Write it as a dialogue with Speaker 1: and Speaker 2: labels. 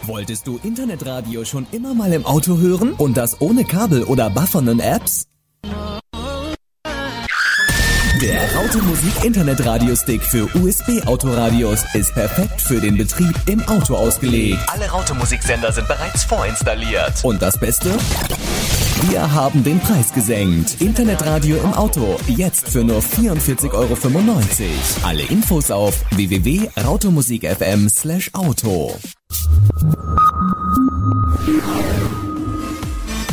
Speaker 1: Wolltest du Internetradio schon immer mal im Auto hören? Und das ohne Kabel oder buffernden Apps? Der Raute Musik Internetradio-Stick für USB-Autoradios ist perfekt für den Betrieb im Auto ausgelegt. Alle Raute Musiksender sind bereits vorinstalliert. Und das Beste? Wir haben den Preis gesenkt. Internetradio im Auto, jetzt für nur 44,95 €. Alle Infos auf www.rautemusik.fm/auto.